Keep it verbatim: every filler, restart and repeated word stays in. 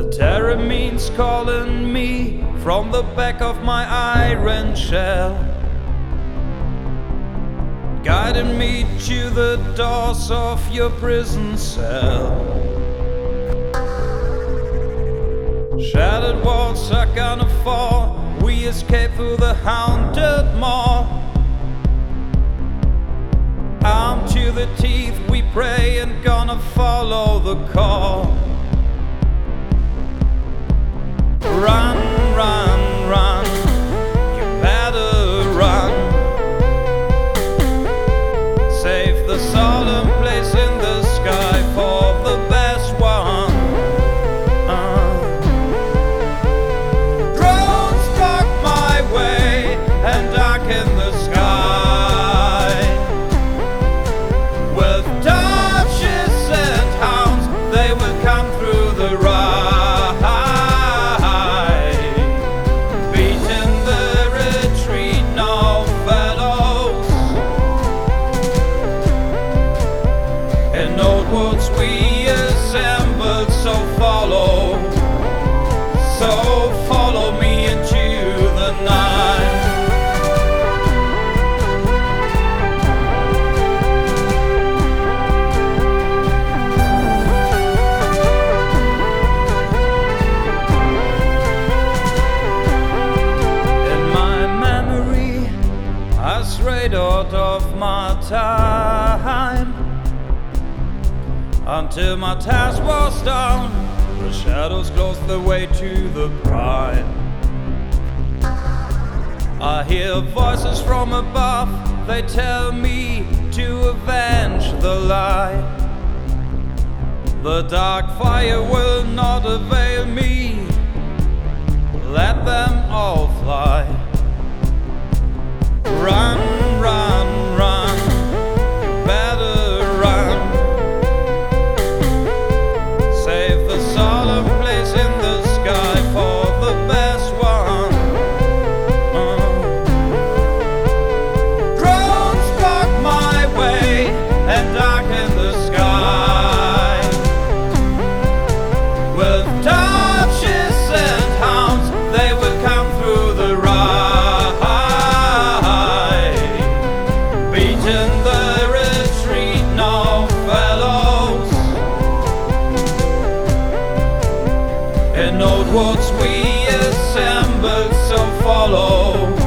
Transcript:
Terror means calling me from the back of my iron shell, guiding me to the doors of your prison cell. Shattered walls are gonna fall, we escape through the haunted mall. Armed to the teeth we pray and gonna follow the call. Run, run, run, you better run. Save the solemn place in the sky for the best one. uh. Drones block my way and darken the sky. With torches and hounds they will come through the ride. Woods we assembled, so follow, so follow me into the night. In my memory I strayed out of my time, until my task was done, the shadows closed the way to the prime. I hear voices from above, they tell me to avenge the lie. The dark fire will not avail me, let them all fly. Run, run, run, you better run. Save the solemn place in the sky for the best one. uh. Drones block my way and darken the sky. With torches and hounds they will come through the ride. Beating the retreat, no fellows. In old woods we assembled, so follow,